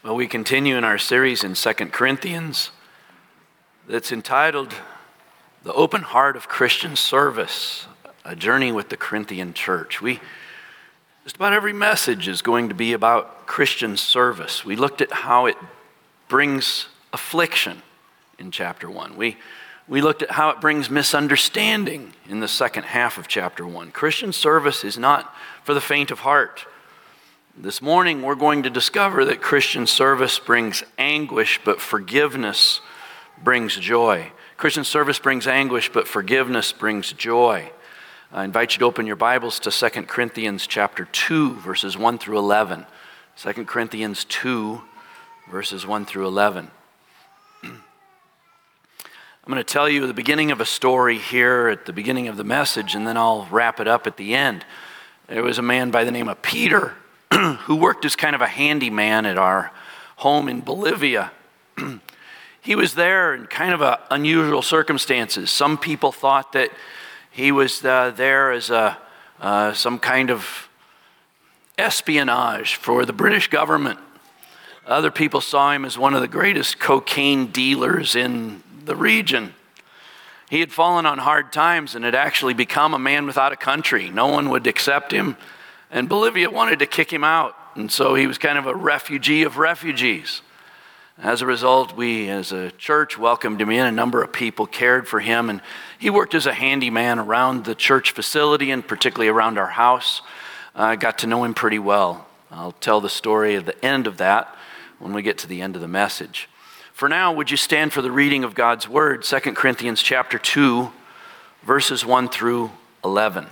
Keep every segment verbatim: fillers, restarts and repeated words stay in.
Well, we continue in our series in Second Corinthians that's entitled The Open Heart of Christian Service, a journey with the Corinthian church. We just about every message is going to be about Christian service. We looked at how it brings affliction in chapter one. We we looked at how it brings misunderstanding in the second half of chapter one. Christian service is not for the faint of heart. This morning, we're going to discover that Christian service brings anguish, but forgiveness brings joy. Christian service brings anguish, but forgiveness brings joy. I invite you to open your Bibles to Second Corinthians chapter two, verses one through eleven. Second Corinthians two, verses one through eleven. I'm going to tell you the beginning of a story here at the beginning of the message, and then I'll wrap it up at the end. There was a man by the name of Peter who worked as kind of a handyman at our home in Bolivia. He was there in kind of a unusual circumstances. Some people thought that he was uh, there as a uh, some kind of espionage for the British government. Other people saw him as one of the greatest cocaine dealers in the region. He had fallen on hard times and had actually become a man without a country. No one would accept him. And Bolivia wanted to kick him out, and so he was kind of a refugee of refugees. As a result, we as a church welcomed him in. A number of people cared for him, and he worked as a handyman around the church facility and particularly around our house. I uh, got to know him pretty well. I'll tell the story at the end of that when we get to the end of the message. For now, would you stand for the reading of God's Word, Second Corinthians chapter two, verses one through eleven.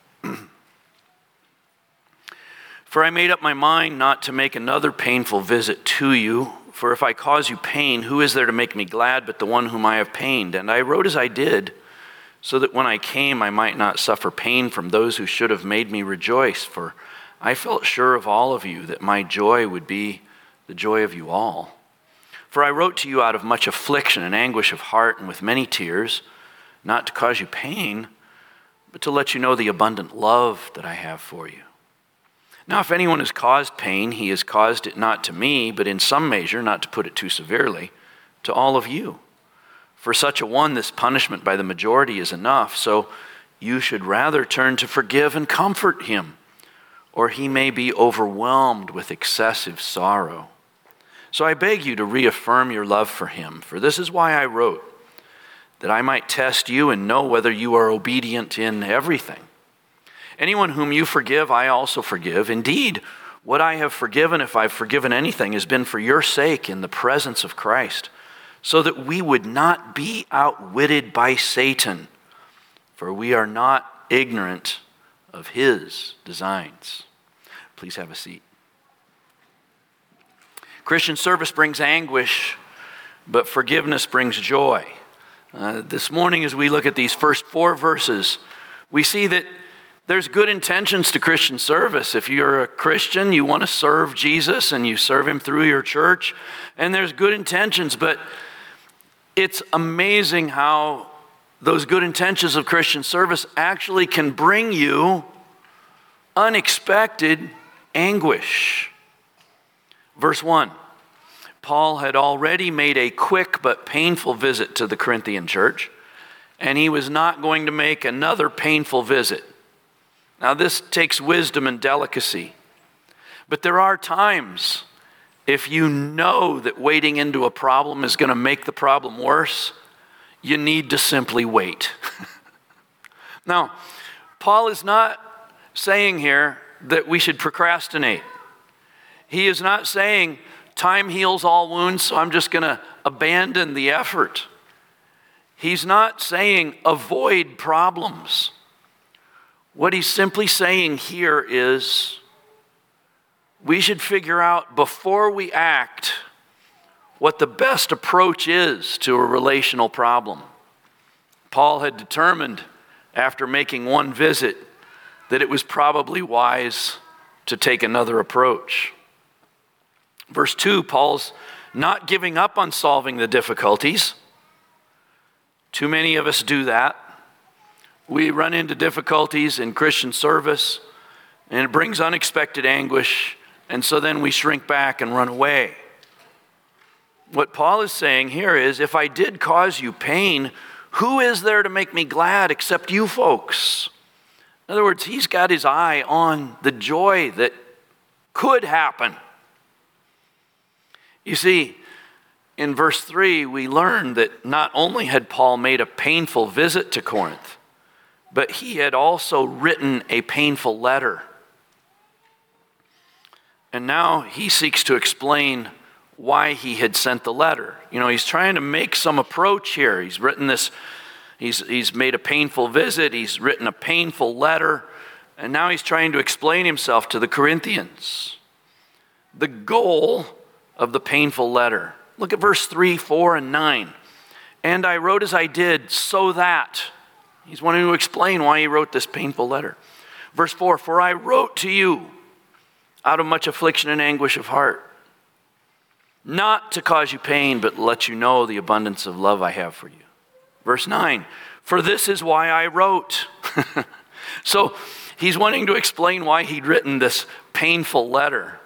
For I made up my mind not to make another painful visit to you, for if I cause you pain, who is there to make me glad but the one whom I have pained? And I wrote as I did, so that when I came I might not suffer pain from those who should have made me rejoice, for I felt sure of all of you that my joy would be the joy of you all. For I wrote to you out of much affliction and anguish of heart and with many tears, not to cause you pain, but to let you know the abundant love that I have for you. Now, if anyone has caused pain, he has caused it not to me, but in some measure, not to put it too severely, to all of you. For such a one, this punishment by the majority is enough, so you should rather turn to forgive and comfort him, or he may be overwhelmed with excessive sorrow. So I beg you to reaffirm your love for him, for this is why I wrote, that I might test you and know whether you are obedient in everything. Anyone whom you forgive, I also forgive. Indeed, what I have forgiven, if I've forgiven anything, has been for your sake in the presence of Christ, so that we would not be outwitted by Satan, for we are not ignorant of his designs. Please have a seat. Christian service brings anguish, but forgiveness brings joy. Uh, this morning, as we look at these first four verses, we see that there's good intentions to Christian service. If you're a Christian, you want to serve Jesus and you serve him through your church, and there's good intentions, but it's amazing how those good intentions of Christian service actually can bring you unexpected anguish. Verse one, Paul had already made a quick but painful visit to the Corinthian church, and he was not going to make another painful visit. Now, this takes wisdom and delicacy, but there are times if you know that wading into a problem is going to make the problem worse, you need to simply wait. Now, Paul is not saying here that we should procrastinate. He is not saying time heals all wounds, so I'm just going to abandon the effort. He's not saying avoid problems. What he's simply saying here is we should figure out before we act what the best approach is to a relational problem. Paul had determined after making one visit that it was probably wise to take another approach. Verse two, Paul's not giving up on solving the difficulties. Too many of us do that. We run into difficulties in Christian service, and it brings unexpected anguish, and so then we shrink back and run away. What Paul is saying here is, if I did cause you pain, who is there to make me glad except you folks? In other words, he's got his eye on the joy that could happen. You see, in verse three, we learn that not only had Paul made a painful visit to Corinth, but he had also written a painful letter. And now he seeks to explain why he had sent the letter. You know, he's trying to make some approach here. He's written this, he's, he's made a painful visit, he's written a painful letter, and now he's trying to explain himself to the Corinthians. The goal of the painful letter. Look at verse three, four, and nine. And I wrote as I did so that. He's wanting to explain why he wrote this painful letter. Verse four, for I wrote to you out of much affliction and anguish of heart, not to cause you pain, but let you know the abundance of love I have for you. Verse nine, for this is why I wrote. So he's wanting to explain why he'd written this painful letter.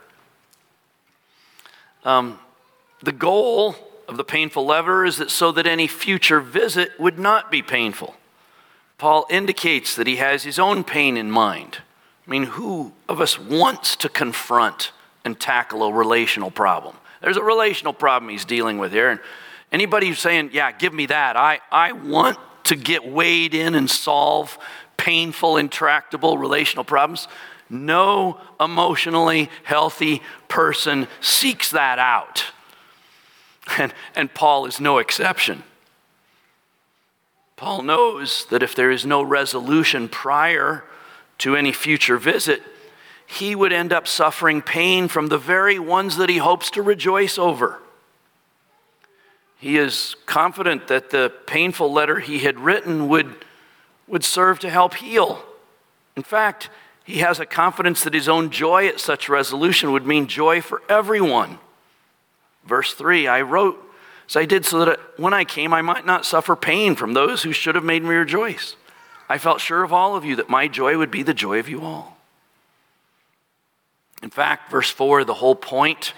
Um, the goal of the painful letter is that so that any future visit would not be painful. Paul indicates that he has his own pain in mind. I mean, who of us wants to confront and tackle a relational problem? There's a relational problem he's dealing with here. And anybody who's saying, yeah, give me that. I, I want to get weighed in and solve painful, intractable relational problems. No emotionally healthy person seeks that out. And, and Paul is no exception. Paul knows that if there is no resolution prior to any future visit, he would end up suffering pain from the very ones that he hopes to rejoice over. He is confident that the painful letter he had written would, would serve to help heal. In fact, he has a confidence that his own joy at such resolution would mean joy for everyone. Verse three, I wrote as I did so that when I came, I might not suffer pain from those who should have made me rejoice. I felt sure of all of you that my joy would be the joy of you all. In fact, verse four, the whole point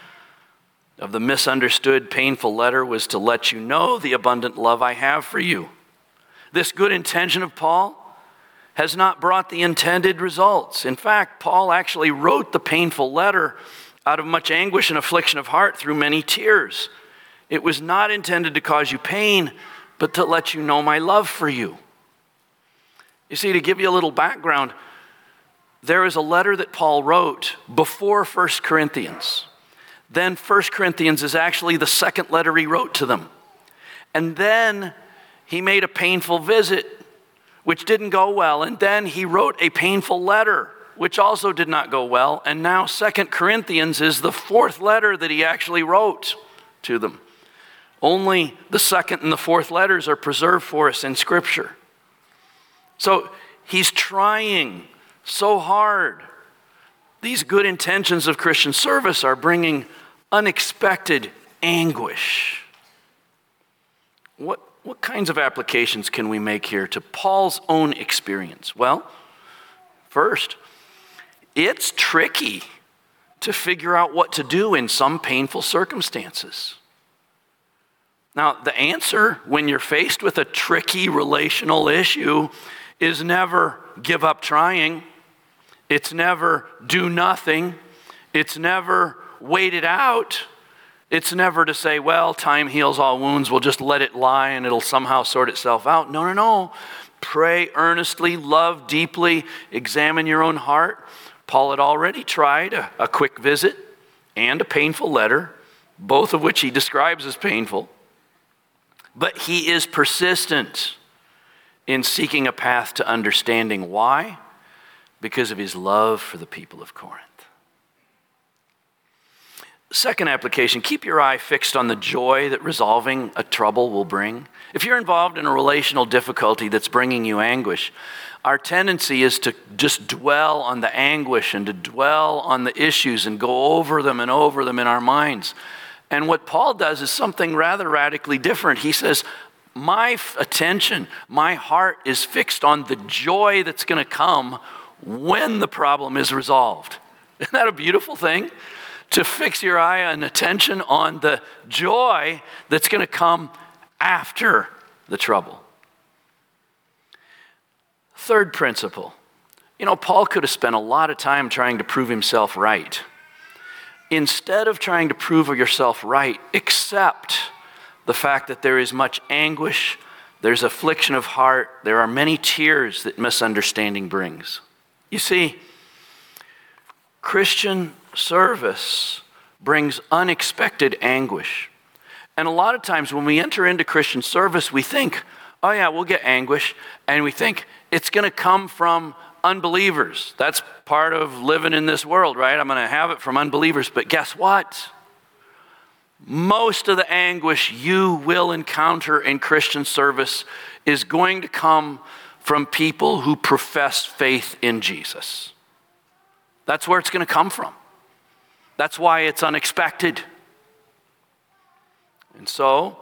of the misunderstood, painful letter was to let you know the abundant love I have for you. This good intention of Paul has not brought the intended results. In fact, Paul actually wrote the painful letter out of much anguish and affliction of heart through many tears. It was not intended to cause you pain, but to let you know my love for you. You see, to give you a little background, there is a letter that Paul wrote before First Corinthians. Then First Corinthians is actually the second letter he wrote to them. And then he made a painful visit, which didn't go well. And then he wrote a painful letter, which also did not go well. And now Second Corinthians is the fourth letter that he actually wrote to them. Only the second and the fourth letters are preserved for us in Scripture. So he's trying so hard. These good intentions of Christian service are bringing unexpected anguish. What, what kinds of applications can we make here to Paul's own experience? Well, first, it's tricky to figure out what to do in some painful circumstances. Now, the answer when you're faced with a tricky relational issue is never give up trying. It's never do nothing. It's never wait it out. It's never to say, well, time heals all wounds. We'll just let it lie and it'll somehow sort itself out. No, no, no. Pray earnestly, love deeply, examine your own heart. Paul had already tried a, a quick visit and a painful letter, both of which he describes as painful. But he is persistent in seeking a path to understanding. Why? Because of his love for the people of Corinth. Second application, keep your eye fixed on the joy that resolving a trouble will bring. If you're involved in a relational difficulty that's bringing you anguish, our tendency is to just dwell on the anguish and to dwell on the issues and go over them and over them in our minds. And what Paul does is something rather radically different. He says, my f- attention, my heart is fixed on the joy that's going to come when the problem is resolved. Isn't that a beautiful thing? to fix your eye and attention on the joy that's going to come after the trouble. Third principle. You know, Paul could have spent a lot of time trying to prove himself right. Instead of trying to prove yourself right, accept the fact that there is much anguish, there's affliction of heart, there are many tears that misunderstanding brings. You see, Christian service brings unexpected anguish. And a lot of times when we enter into Christian service, we think, oh yeah, we'll get anguish, and we think it's going to come from unbelievers. That's part of living in this world, right? I'm going to have it from unbelievers. But guess what? Most of the anguish you will encounter in Christian service is going to come from people who profess faith in Jesus. That's where it's going to come from. That's why it's unexpected. And so,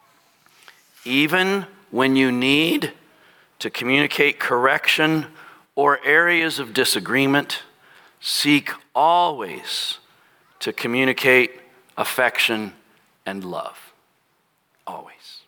even when you need to communicate correction or areas of disagreement, seek always to communicate affection and love. Always.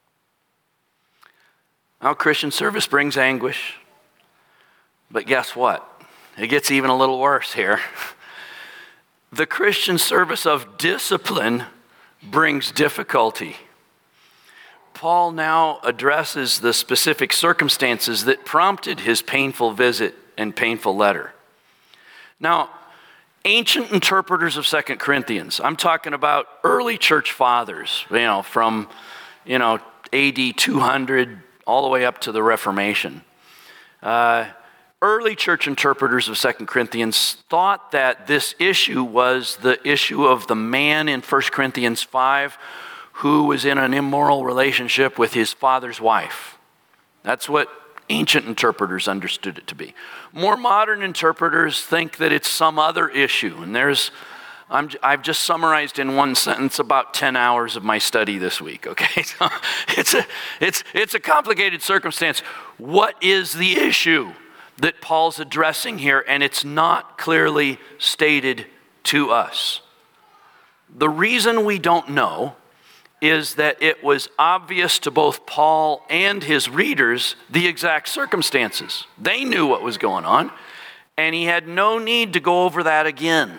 Now, Christian service brings anguish, but guess what? It gets even a little worse here. The Christian service of discipline brings difficulty. Paul now addresses the specific circumstances that prompted his painful visit and painful letter. Now, ancient interpreters of Second Corinthians, I'm talking about early church fathers, you know, from, you know, A D two hundred all the way up to the Reformation. Uh, early church interpreters of Second Corinthians thought that this issue was the issue of the man in First Corinthians five who was in an immoral relationship with his father's wife. That's what ancient interpreters understood it to be. More modern interpreters think that it's some other issue, and there's, I'm, I've just summarized in one sentence about ten hours of my study this week, okay? So it's a, it's, it's a complicated circumstance. What is the issue that Paul's addressing here? And it's not clearly stated to us. The reason we don't know is that it was obvious to both Paul and his readers the exact circumstances. They knew what was going on, and he had no need to go over that again.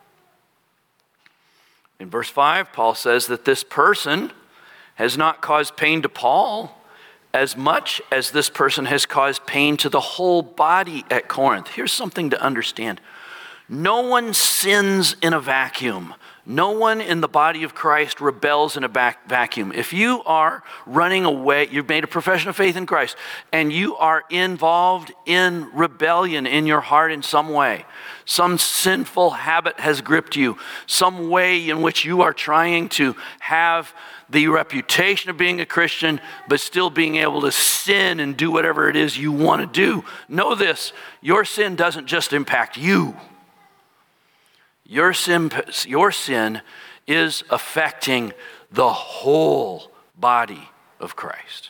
In verse five, Paul says that this person has not caused pain to Paul as much as this person has caused pain to the whole body at Corinth. Here's something to understand. No one sins in a vacuum. No one in the body of Christ rebels in a back vacuum. If you are running away, you've made a profession of faith in Christ, and you are involved in rebellion in your heart in some way, some sinful habit has gripped you, some way in which you are trying to have the reputation of being a Christian, but still being able to sin and do whatever it is you want to do. Know this, your sin doesn't just impact you. Your sin, your sin is affecting the whole body of Christ.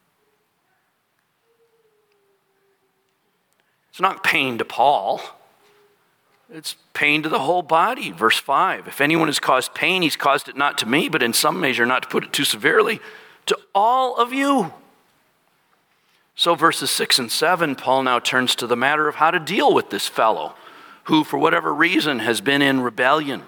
It's not pain to Paul. It's pain to the whole body. Verse five, if anyone has caused pain, he's caused it not to me, but in some measure, not to put it too severely, to all of you. So verses six and seven, Paul now turns to the matter of how to deal with this fellow who, for whatever reason, has been in rebellion.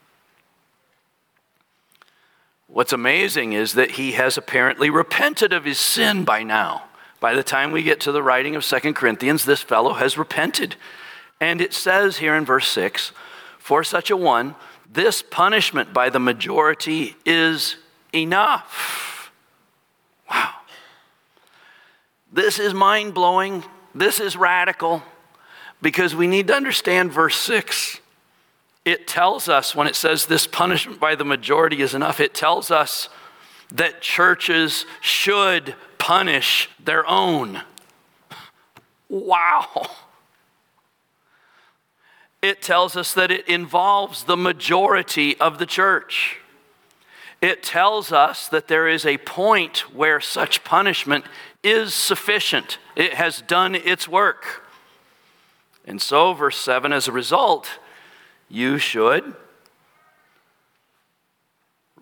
What's amazing is that he has apparently repented of his sin by now. By the time we get to the writing of Second Corinthians, this fellow has repented. And it says here in verse six, for such a one, this punishment by the majority is enough. Wow. This is mind-blowing. This is radical. Because we need to understand verse six. It tells us, when it says this punishment by the majority is enough, it tells us that churches should punish their own. Wow. It tells us that it involves the majority of the church. It tells us that there is a point where such punishment is sufficient. It has done its work. And so, verse seven, as a result, you should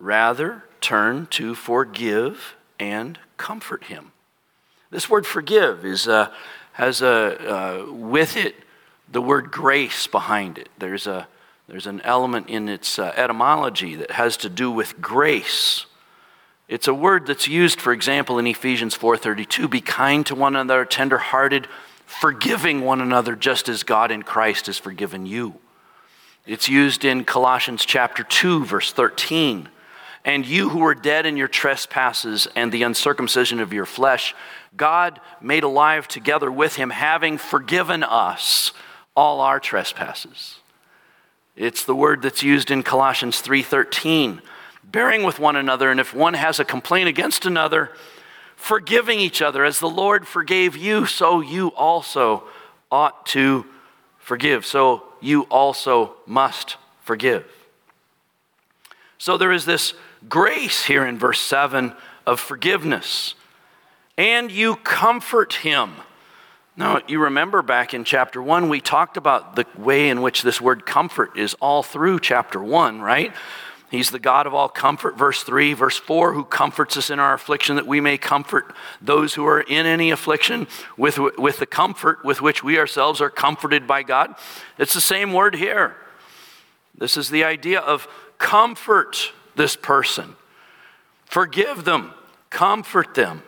Rather, turn to forgive and comfort him. This word forgive is uh, has a uh, with it the word grace behind it. There's a there's an element in its uh, etymology that has to do with grace. It's a word that's used, for example, in Ephesians four thirty-two, be kind to one another, tender-hearted, forgiving one another just as God in Christ has forgiven you. It's used in Colossians chapter two, verse thirteen. And you who were dead in your trespasses and the uncircumcision of your flesh, God made alive together with him, having forgiven us all our trespasses. It's the word that's used in Colossians three thirteen, bearing with one another, and if one has a complaint against another, forgiving each other. As the Lord forgave you, so you also ought to forgive. So you also must forgive. So there is this grace here in verse seven of forgiveness. And you comfort him. Now, you remember back in chapter one, we talked about the way in which this word comfort is all through chapter one, right? He's the God of all comfort, verse three. Verse four, who comforts us in our affliction, that we may comfort those who are in any affliction with, with the comfort with which we ourselves are comforted by God. It's the same word here. This is the idea of comfort this person. Forgive them. Comfort them.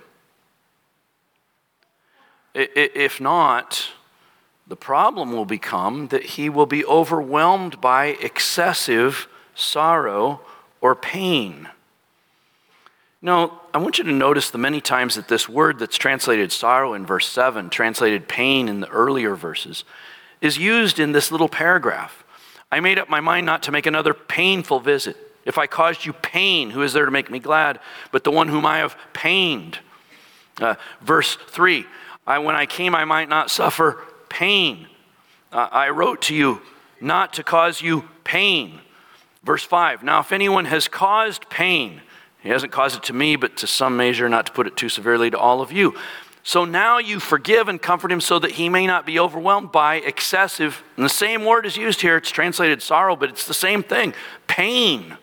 If not, the problem will become that he will be overwhelmed by excessive sorrow or pain. Now, I want you to notice the many times that this word that's translated sorrow in verse seven, translated pain in the earlier verses, is used in this little paragraph. I made up my mind not to make another painful visit. If I caused you pain, who is there to make me glad but the one whom I have pained? Uh, verse three, I, when I came, I might not suffer pain. Uh, I wrote to you not to cause you pain. Verse five, now if anyone has caused pain, he hasn't caused it to me, but to some measure, not to put it too severely, to all of you. So now you forgive and comfort him so that he may not be overwhelmed by excessive, and the same word is used here, it's translated sorrow, but it's the same thing, pain.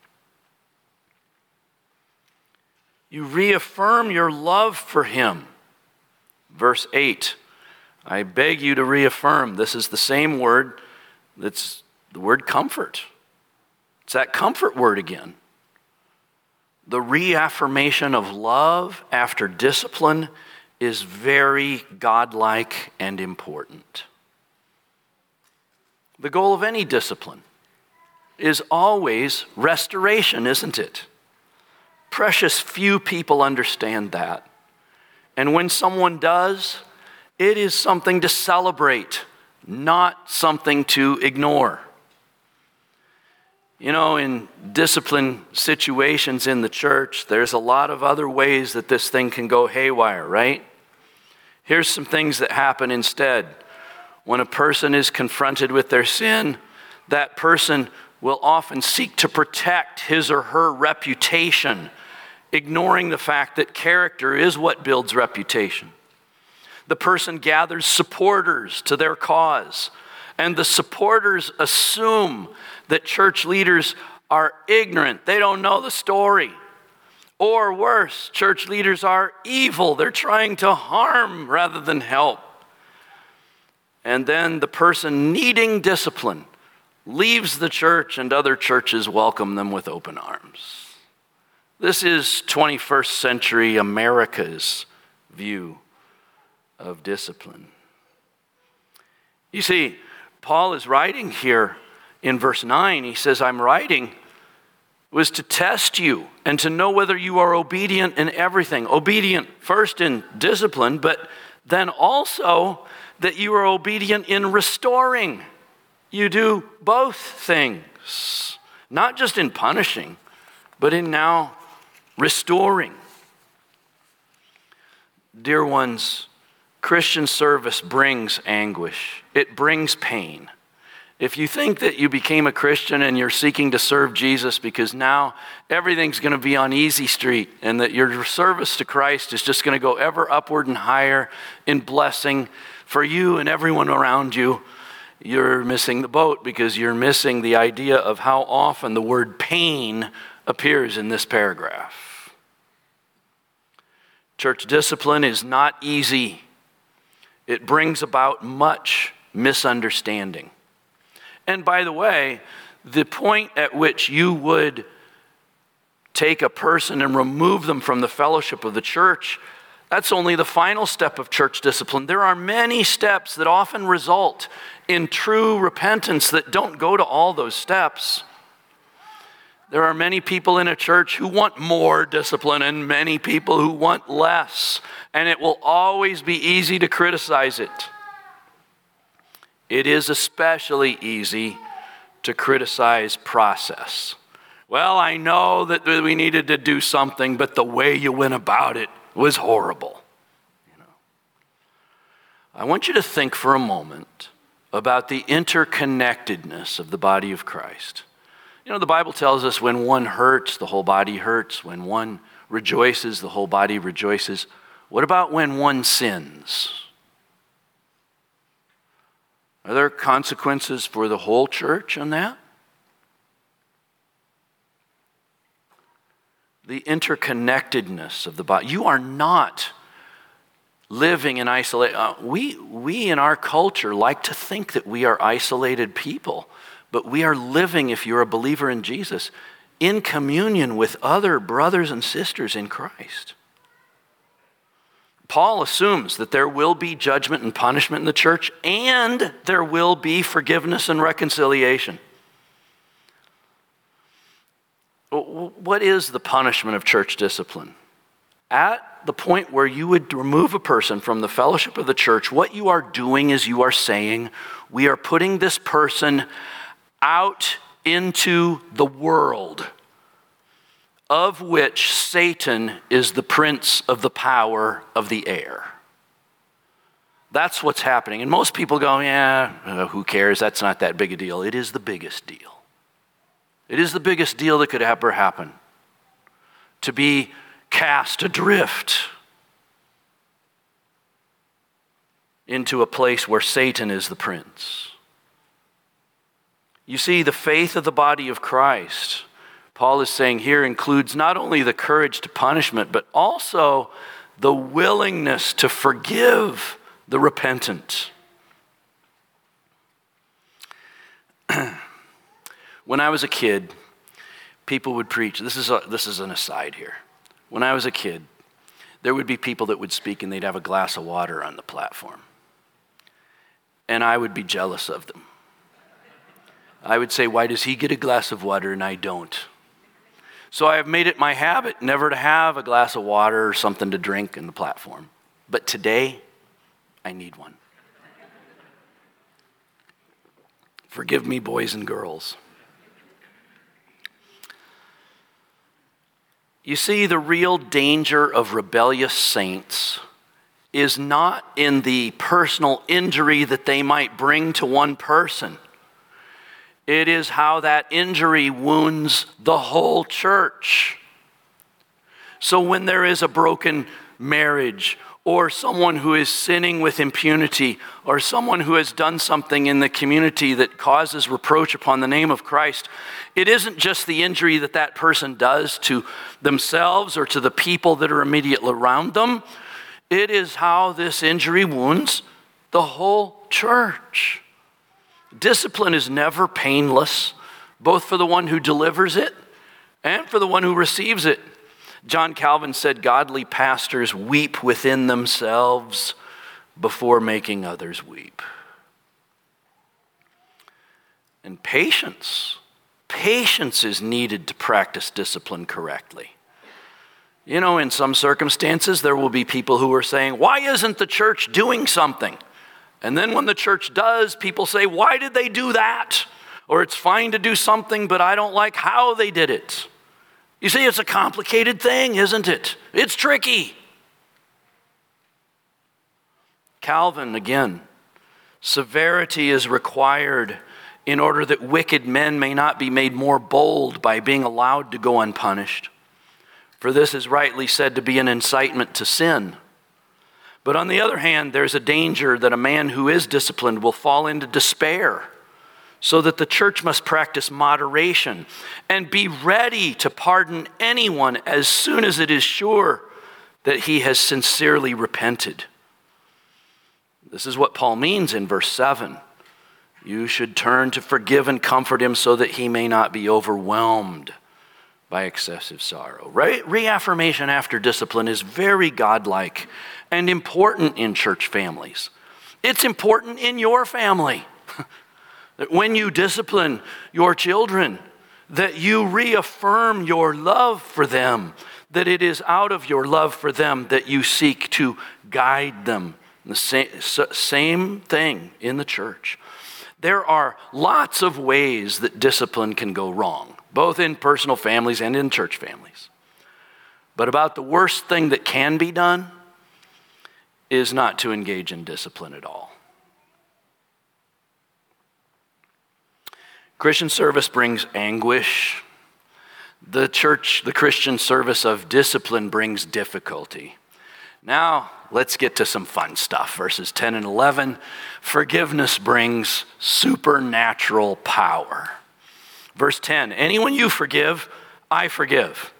You reaffirm your love for him. Verse eight, I beg you to reaffirm. This is the same word that's the word comfort. It's that comfort word again. The reaffirmation of love after discipline is very godlike and important. The goal of any discipline is always restoration, isn't it? Precious few people understand that. And when someone does, it is something to celebrate, not something to ignore. You know, in discipline situations in the church, there's a lot of other ways that this thing can go haywire, right? Here's some things that happen instead. When a person is confronted with their sin, that person will often seek to protect his or her reputation, ignoring the fact that character is what builds reputation. The person gathers supporters to their cause, and the supporters assume that church leaders are ignorant. They don't know the story. Or worse, church leaders are evil. They're trying to harm rather than help. And then the person needing discipline leaves the church, and other churches welcome them with open arms. This is twenty-first century America's view of discipline. You see, Paul is writing here in verse nine. He says, I'm writing was to test you and to know whether you are obedient in everything. Obedient first in discipline, but then also that you are obedient in restoring. You do both things, not just in punishing, but in now restoring. Dear ones, Christian service brings anguish. It brings pain. If you think that you became a Christian and you're seeking to serve Jesus because now everything's going to be on easy street and that your service to Christ is just going to go ever upward and higher in blessing for you and everyone around you, you're missing the boat, because you're missing the idea of how often the word pain appears in this paragraph. Church discipline is not easy. It brings about much misunderstanding. And by the way, the point at which you would take a person and remove them from the fellowship of the church, that's only the final step of church discipline. There are many steps that often result in true repentance that don't go to all those steps. There are many people in a church who want more discipline and many people who want less, and it will always be easy to criticize it. It is especially easy to criticize process. Well, I know that we needed to do something, but the way you went about it was horrible. You know, I want you to think for a moment about the interconnectedness of the body of Christ. You know, the Bible tells us when one hurts, the whole body hurts. When one rejoices, the whole body rejoices. What about when one sins? Are there consequences for the whole church on that? The interconnectedness of the body. You are not living in isolation. Uh, we, we in our culture like to think that we are isolated people, but we are living, if you're a believer in Jesus, in communion with other brothers and sisters in Christ. Paul assumes that there will be judgment and punishment in the church, and there will be forgiveness and reconciliation. What is the punishment of church discipline? At the point where you would remove a person from the fellowship of the church, what you are doing is you are saying, we are putting this person out into the world, of which Satan is the prince of the power of the air. That's what's happening. And most people go, yeah, who cares? That's not that big a deal. It is the biggest deal. It is the biggest deal that could ever happen. To be cast adrift into a place where Satan is the prince. You see, the faith of the body of Christ, Paul is saying here, includes not only the courage to punishment, but also the willingness to forgive the repentant. When I was a kid, people would preach. This is a, this is an aside here. When I was a kid, there would be people that would speak and they'd have a glass of water on the platform. And I would be jealous of them. I would say, why does he get a glass of water and I don't? So I have made it my habit never to have a glass of water or something to drink in the platform. But today, I need one. Forgive me, boys and girls. You see, the real danger of rebellious saints is not in the personal injury that they might bring to one person. It is how that injury wounds the whole church. So when there is a broken marriage, or someone who is sinning with impunity, or someone who has done something in the community that causes reproach upon the name of Christ, it isn't just the injury that that person does to themselves or to the people that are immediately around them. It is how this injury wounds the whole church. Discipline is never painless, both for the one who delivers it and for the one who receives it. John Calvin said, godly pastors weep within themselves before making others weep. And patience, patience is needed to practice discipline correctly. You know, in some circumstances, there will be people who are saying, why isn't the church doing something? And then when the church does, people say, why did they do that? Or it's fine to do something, but I don't like how they did it. You see, it's a complicated thing, isn't it? It's tricky. Calvin, again, severity is required in order that wicked men may not be made more bold by being allowed to go unpunished. For this is rightly said to be an incitement to sin. But on the other hand, there's a danger that a man who is disciplined will fall into despair, so that the church must practice moderation and be ready to pardon anyone as soon as it is sure that he has sincerely repented. This is what Paul means in verse seven. You should turn to forgive and comfort him so that he may not be overwhelmed by excessive sorrow. Re- reaffirmation after discipline is very godlike and important in church families. It's important in your family. That when you discipline your children, that you reaffirm your love for them, that it is out of your love for them that you seek to guide them. The same, same thing in the church. There are lots of ways that discipline can go wrong, both in personal families and in church families. But about the worst thing that can be done is not to engage in discipline at all. Christian service brings anguish. The church, the Christian service of discipline brings difficulty. Now, let's get to some fun stuff. Verses ten and eleven. Forgiveness brings supernatural power. Verse ten. Anyone you forgive, I forgive.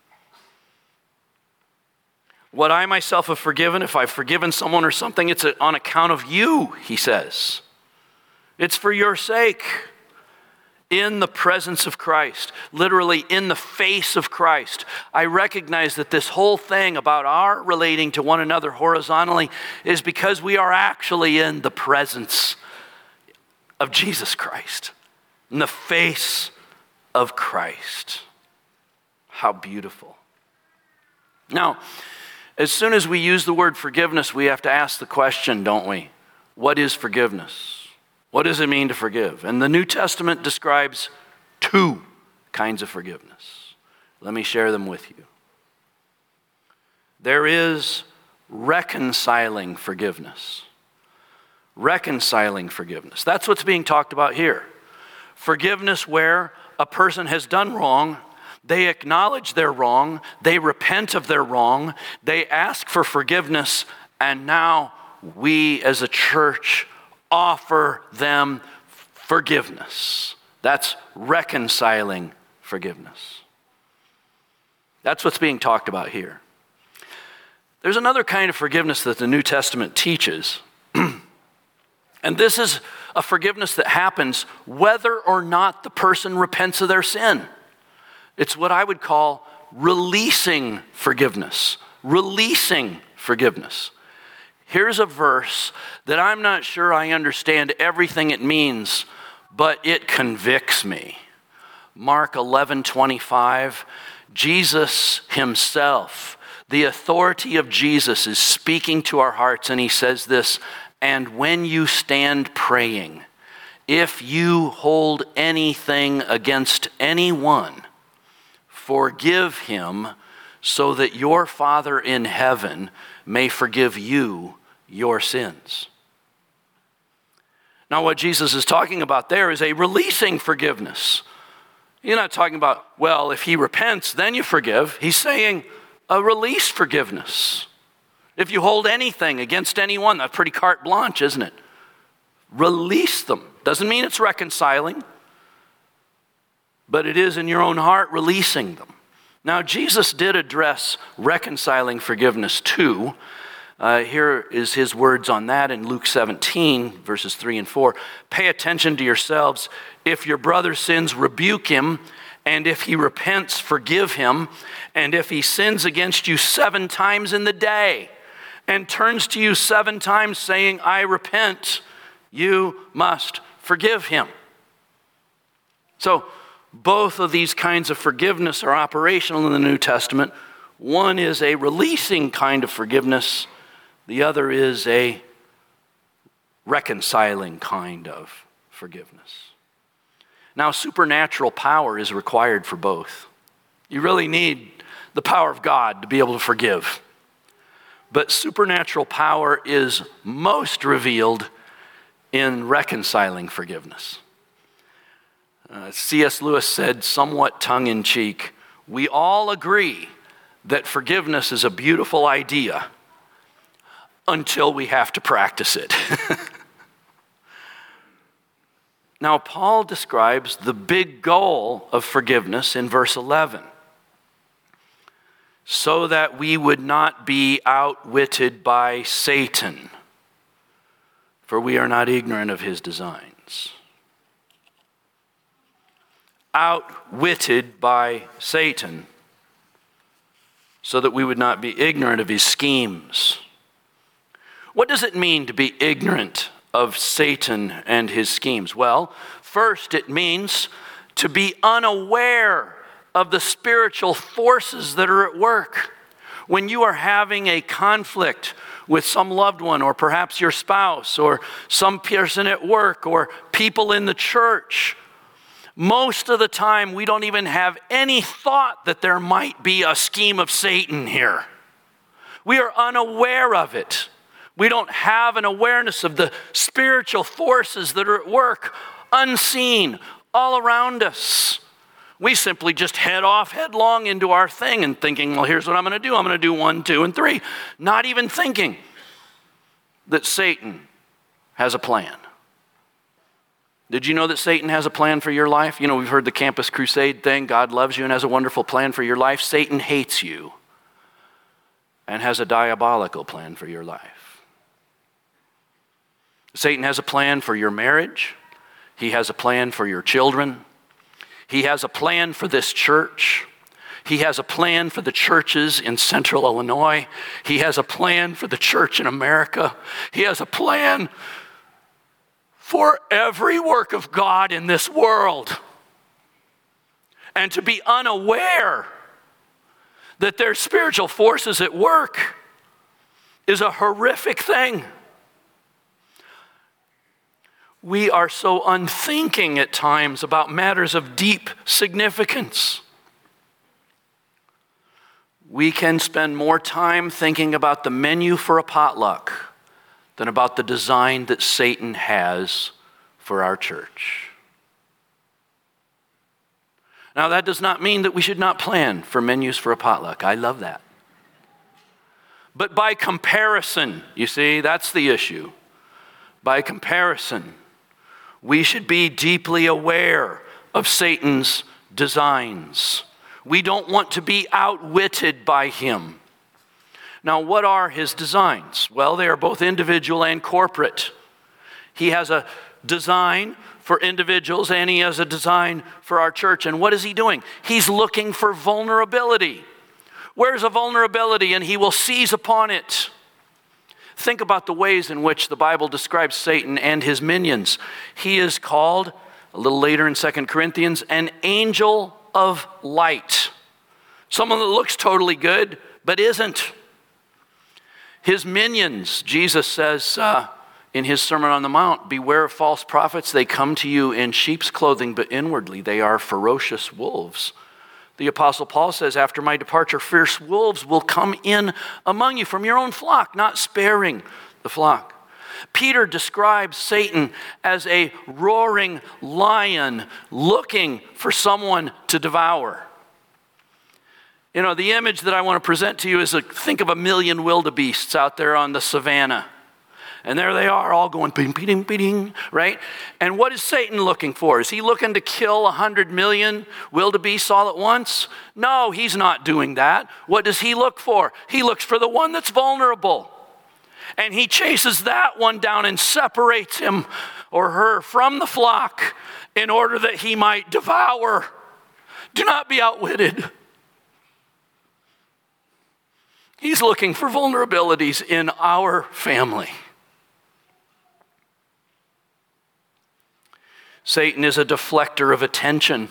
What I myself have forgiven, if I've forgiven someone or something, it's on account of you, he says. It's for your sake. In the presence of Christ, literally in the face of Christ. I recognize that this whole thing about our relating to one another horizontally is because we are actually in the presence of Jesus Christ, in the face of Christ. How beautiful. Now, as soon as we use the word forgiveness, we have to ask the question, don't we? What is forgiveness? What does it mean to forgive? And the New Testament describes two kinds of forgiveness. Let me share them with you. There is reconciling forgiveness. Reconciling forgiveness. That's what's being talked about here. Forgiveness where a person has done wrong, they acknowledge their wrong, they repent of their wrong, they ask for forgiveness, and now we as a church offer them forgiveness. That's reconciling forgiveness. That's what's being talked about here. There's another kind of forgiveness that the New Testament teaches. And this is a forgiveness that happens whether or not the person repents of their sin. It's what I would call releasing forgiveness. Releasing forgiveness. Here's a verse that I'm not sure I understand everything it means, but it convicts me. Mark eleven twenty-five, Jesus himself, the authority of Jesus is speaking to our hearts, and he says this, and when you stand praying, if you hold anything against anyone, forgive him so that your Father in heaven may forgive you your sins. Now, what Jesus is talking about there is a releasing forgiveness. You're not talking about, well, if he repents, then you forgive. He's saying a release forgiveness. If you hold anything against anyone, that's pretty carte blanche, isn't it? Release them. Doesn't mean it's reconciling, but it is in your own heart releasing them. Now, Jesus did address reconciling forgiveness too. Uh, here is his words on that in Luke seventeen, verses three and four. Pay attention to yourselves. If your brother sins, rebuke him. And if he repents, forgive him. And if he sins against you seven times in the day and turns to you seven times saying, I repent, you must forgive him. So both of these kinds of forgiveness are operational in the New Testament. One is a releasing kind of forgiveness. The other is a reconciling kind of forgiveness. Now, supernatural power is required for both. You really need the power of God to be able to forgive. But supernatural power is most revealed in reconciling forgiveness. Uh, C S Lewis said, somewhat tongue-in-cheek, we all agree that forgiveness is a beautiful idea until we have to practice it. Now, Paul describes the big goal of forgiveness in verse eleven. So that we would not be outwitted by Satan, for we are not ignorant of his designs. Outwitted by Satan, so that we would not be ignorant of his schemes. What does it mean to be ignorant of Satan and his schemes? Well, first it means to be unaware of the spiritual forces that are at work. When you are having a conflict with some loved one, or perhaps your spouse, or some person at work, or people in the church, most of the time we don't even have any thought that there might be a scheme of Satan here. We are unaware of it. We don't have an awareness of the spiritual forces that are at work, unseen, all around us. We simply just head off headlong into our thing and thinking, well, here's what I'm going to do. I'm going to do one, two, and three. Not even thinking that Satan has a plan. Did you know that Satan has a plan for your life? You know, we've heard the Campus Crusade thing. God loves you and has a wonderful plan for your life. Satan hates you and has a diabolical plan for your life. Satan has a plan for your marriage. He has a plan for your children. He has a plan for this church. He has a plan for the churches in central Illinois. He has a plan for the church in America. He has a plan for every work of God in this world. And to be unaware that there's spiritual forces at work is a horrific thing. We are so unthinking at times about matters of deep significance. We can spend more time thinking about the menu for a potluck than about the design that Satan has for our church. Now, that does not mean that we should not plan for menus for a potluck. I love that. But by comparison, you see, that's the issue. By comparison, we should be deeply aware of Satan's designs. We don't want to be outwitted by him. Now, what are his designs? Well, they are both individual and corporate. He has a design for individuals and he has a design for our church. And what is he doing? He's looking for vulnerability. Where's a vulnerability? And he will seize upon it. Think about the ways in which the Bible describes Satan and his minions. He is called, a little later in Second Corinthians, an angel of light. Someone that looks totally good, but isn't. His minions, Jesus says uh, in his Sermon on the Mount, beware of false prophets. They come to you in sheep's clothing, but inwardly they are ferocious wolves. The Apostle Paul says, after my departure, fierce wolves will come in among you from your own flock, not sparing the flock. Peter describes Satan as a roaring lion looking for someone to devour. You know, the image that I want to present to you is a, think of a million wildebeests out there on the savannah. And there they are all going, bing, bing, bing, right? And what is Satan looking for? Is he looking to kill a hundred million wildebeests all at once? No, he's not doing that. What does he look for? He looks for the one that's vulnerable. And he chases that one down and separates him or her from the flock in order that he might devour. Do not be outwitted. He's looking for vulnerabilities in our family. Satan is a deflector of attention.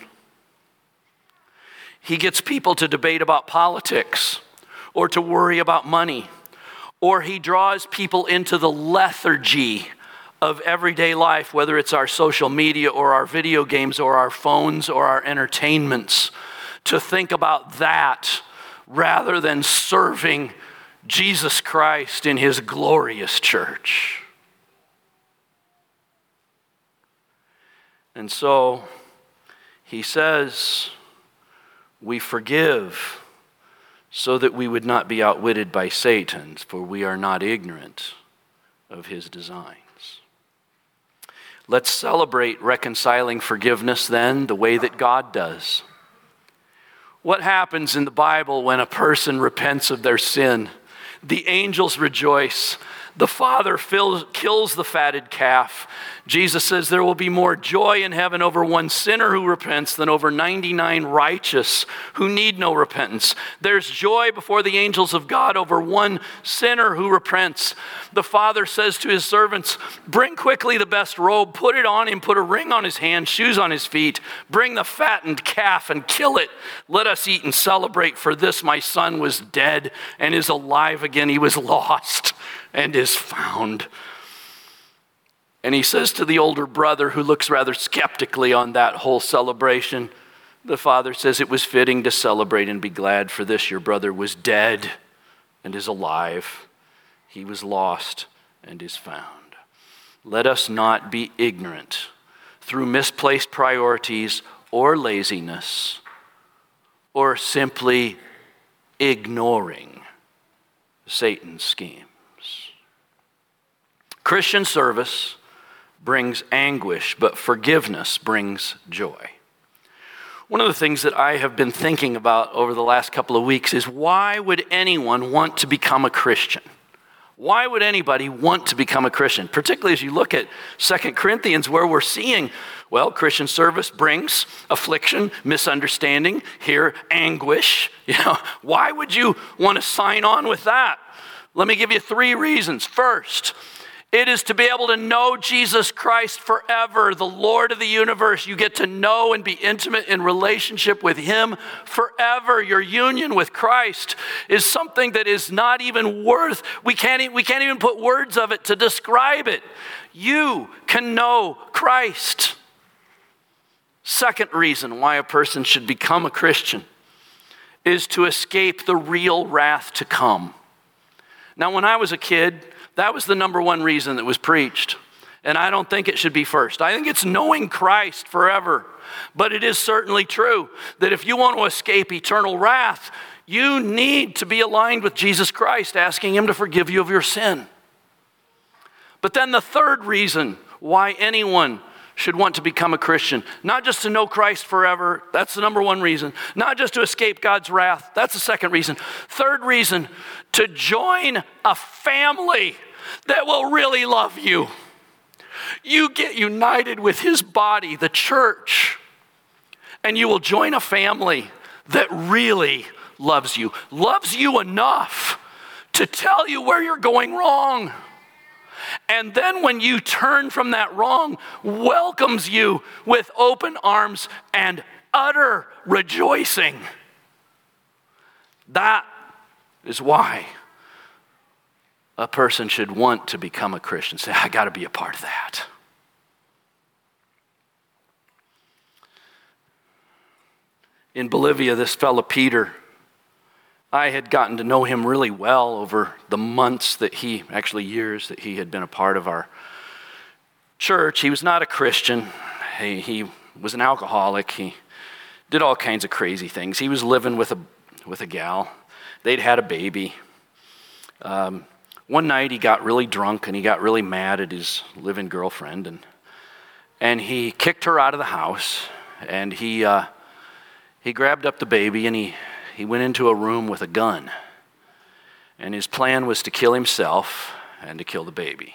He gets people to debate about politics or to worry about money, or he draws people into the lethargy of everyday life, whether it's our social media or our video games or our phones or our entertainments, to think about that rather than serving Jesus Christ in his glorious church. And so he says, we forgive so that we would not be outwitted by Satan, for we are not ignorant of his designs. Let's celebrate reconciling forgiveness then the way that God does. What happens in the Bible when a person repents of their sin? The angels rejoice. The Father fills, kills the fatted calf. Jesus says there will be more joy in heaven over one sinner who repents than over ninety-nine righteous who need no repentance. There's joy before the angels of God over one sinner who repents. The Father says to his servants, bring quickly the best robe, put it on him, put a ring on his hand, shoes on his feet. Bring the fattened calf and kill it. Let us eat and celebrate, for this my son was dead and is alive again. He was lost and is found. And he says to the older brother, who looks rather skeptically on that whole celebration, the Father says, it was fitting to celebrate and be glad, for this your brother was dead and is alive. He was lost and is found. Let us not be ignorant through misplaced priorities or laziness or simply ignoring Satan's schemes. Christian service brings anguish, but forgiveness brings joy. One of the things that I have been thinking about over the last couple of weeks is, why would anyone want to become a Christian? Why would anybody want to become a Christian? Particularly as you look at Second Corinthians, where we're seeing, well, Christian service brings affliction, misunderstanding, here anguish. You know, why would you want to sign on with that? Let me give you three reasons. First, it is to be able to know Jesus Christ forever, the Lord of the universe. You get to know and be intimate in relationship with him forever. Your union with Christ is something that is not even worth, we can't, we can't even put words of it to describe it. You can know Christ. Second reason why a person should become a Christian is to escape the real wrath to come. Now, when I was a kid, that was the number one reason that was preached. And I don't think it should be first. I think it's knowing Christ forever. But it is certainly true that if you want to escape eternal wrath, you need to be aligned with Jesus Christ, asking him to forgive you of your sin. But then the third reason why anyone should want to become a Christian, not just to know Christ forever, that's the number one reason. Not just to escape God's wrath, that's the second reason. Third reason, to join a family that will really love you. You get united with his body, the church, and you will join a family that really loves you, loves you enough to tell you where you're going wrong. And then when you turn from that wrong, welcomes you with open arms and utter rejoicing. That is why a person should want to become a Christian. Say, I got to be a part of that. In Bolivia, this fellow Peter, I had gotten to know him really well over the months that he, actually years, that he had been a part of our church. He was not a Christian. He, he was an alcoholic. He did all kinds of crazy things. He was living with a with a gal. They'd had a baby. Um, one night he got really drunk and he got really mad at his living girlfriend, and and he kicked her out of the house, and he uh, he grabbed up the baby and he He went into a room with a gun, and his plan was to kill himself and to kill the baby.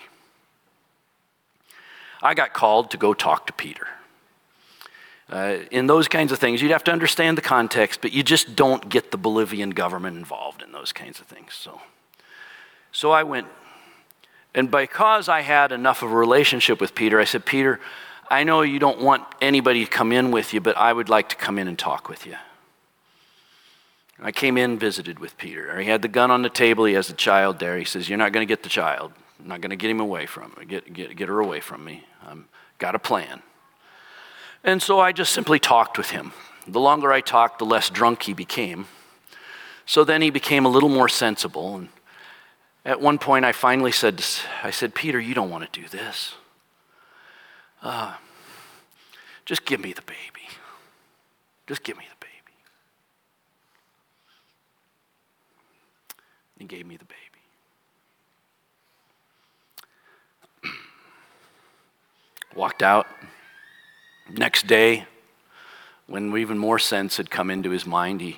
I got called to go talk to Peter. Uh, in those kinds of things, you'd have to understand the context, but you just don't get the Bolivian government involved in those kinds of things. So, so I went, and because I had enough of a relationship with Peter, I said, Peter, I know you don't want anybody to come in with you, but I would like to come in and talk with you. I came in and visited with Peter. He had the gun on the table. He has the child there. He says, you're not going to get the child. I'm not going to get him away from me. Get, get, get her away from me. I've got a plan. And so I just simply talked with him. The longer I talked, the less drunk he became. So then he became a little more sensible. And at one point I finally said, I said, Peter, you don't want to do this. Uh, just give me the baby. Just give me the baby. He gave me the baby. Walked out. Next day, when even more sense had come into his mind, he,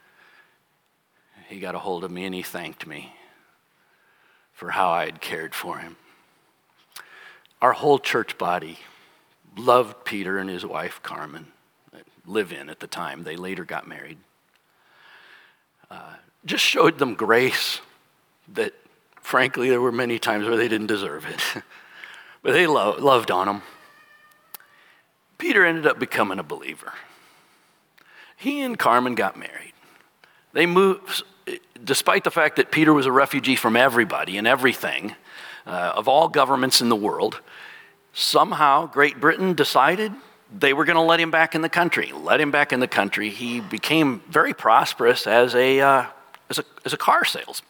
he got a hold of me and he thanked me for how I had cared for him. Our whole church body loved Peter and his wife, Carmen, live in at the time. They later got married. Uh, just showed them grace that, frankly, there were many times where they didn't deserve it. But they lo- loved on him. Peter ended up becoming a believer. He and Carmen got married. They moved, despite the fact that Peter was a refugee from everybody and everything, uh, of all governments in the world, somehow Great Britain decided they were going to let him back in the country. Let him back in the country. He became very prosperous as a, uh, as a, as a car salesman.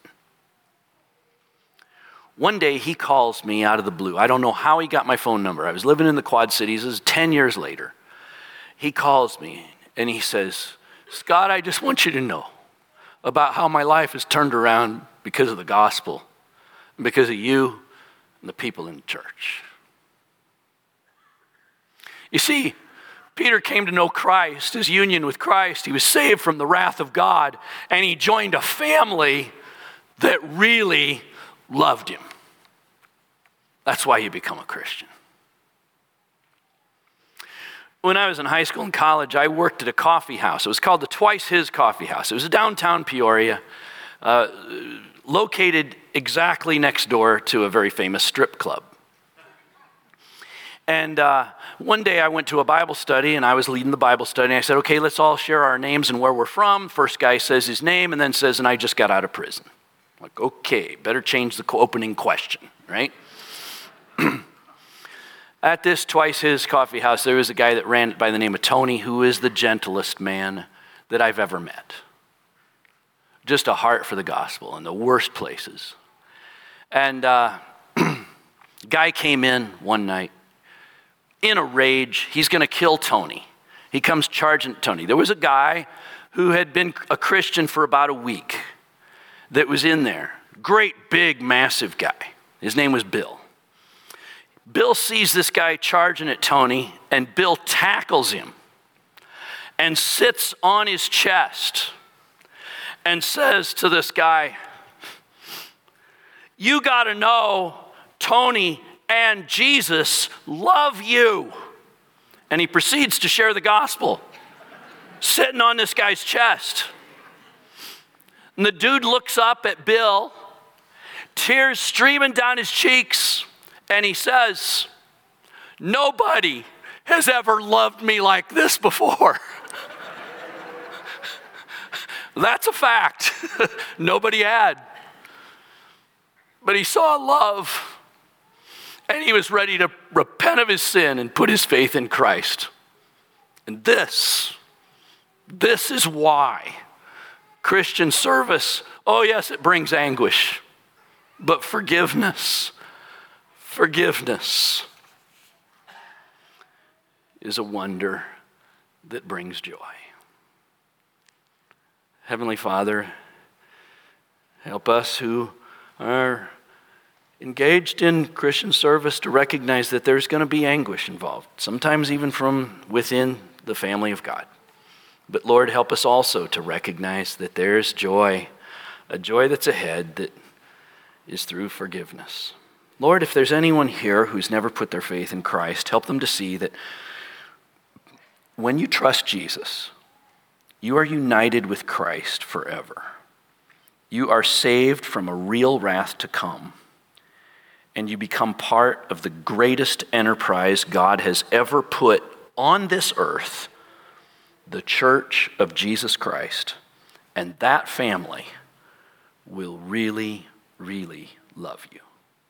One day he calls me out of the blue. I don't know how he got my phone number. I was living in the Quad Cities. This is ten years later. He calls me and he says, Scott, I just want you to know about how my life has turned around because of the gospel, because of you and the people in the church. You see, Peter came to know Christ, his union with Christ. He was saved from the wrath of God, and he joined a family that really loved him. That's why you become a Christian. When I was in high school and college, I worked at a coffee house. It was called the Twice His Coffee House. It was downtown Peoria, uh, located exactly next door to a very famous strip club. And uh, one day I went to a Bible study, and I was leading the Bible study, and I said, okay, let's all share our names and where we're from. First guy says his name, and then says, and I just got out of prison. I'm like, okay, better change the opening question, right? At this Twice His Coffee House, there was a guy that ran it by the name of Tony, who is the gentlest man that I've ever met. Just a heart for the gospel in the worst places. And uh, guy came in one night in a rage. He's going to kill Tony. He comes charging at Tony. There was a guy who had been a Christian for about a week that was in there. Great, big, massive guy. His name was Bill. Bill sees this guy charging at Tony, and Bill tackles him and sits on his chest and says to this guy, you got to know Tony and Jesus love you. And he proceeds to share the gospel, sitting on this guy's chest. And the dude looks up at Bill, tears streaming down his cheeks, and he says, nobody has ever loved me like this before. That's a fact. Nobody had. But he saw love, and he was ready to repent of his sin and put his faith in Christ. And this, this is why Christian service, oh yes, it brings anguish, but forgiveness, forgiveness is a wonder that brings joy. Heavenly Father, help us who are engaged in Christian service to recognize that there's going to be anguish involved, sometimes even from within the family of God. But Lord, help us also to recognize that there's joy, a joy that's ahead that is through forgiveness. Lord, if there's anyone here who's never put their faith in Christ, help them to see that when you trust Jesus, you are united with Christ forever. You are saved from a real wrath to come, and you become part of the greatest enterprise God has ever put on this earth, the Church of Jesus Christ. And that family will really, really love you.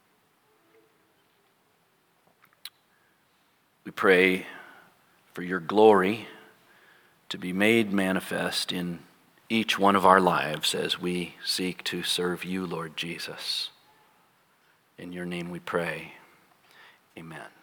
We pray for your glory to be made manifest in each one of our lives as we seek to serve you, Lord Jesus. In your name we pray. Amen.